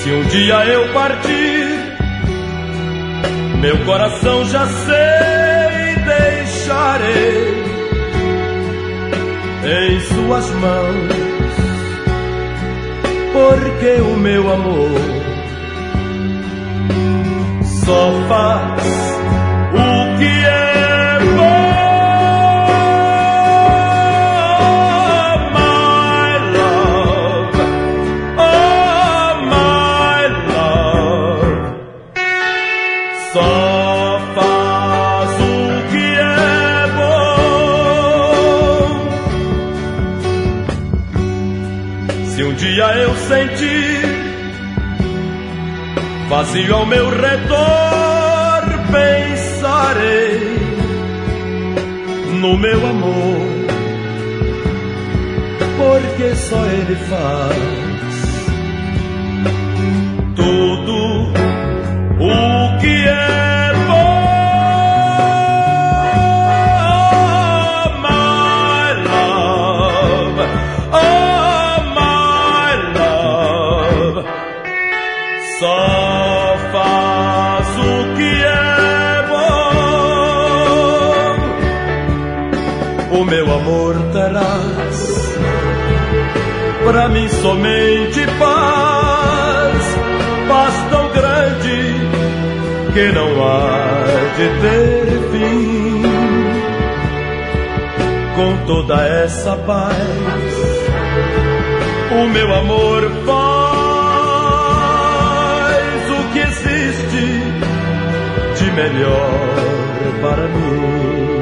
Se um dia eu partir, meu coração já sei, deixarei em suas mãos, porque o meu amor só faz o que é bom. Só faz o que é bom. Se um dia eu sentir vazio ao meu redor, pensarei no meu amor, porque só ele faz tudo o que é bom. My love, oh my love, só faz o que é bom. O meu amor terás pra mim somente paz, paz tão grande que não há de ter fim. Com toda essa paz, o meu amor faz o que existe de melhor para mim.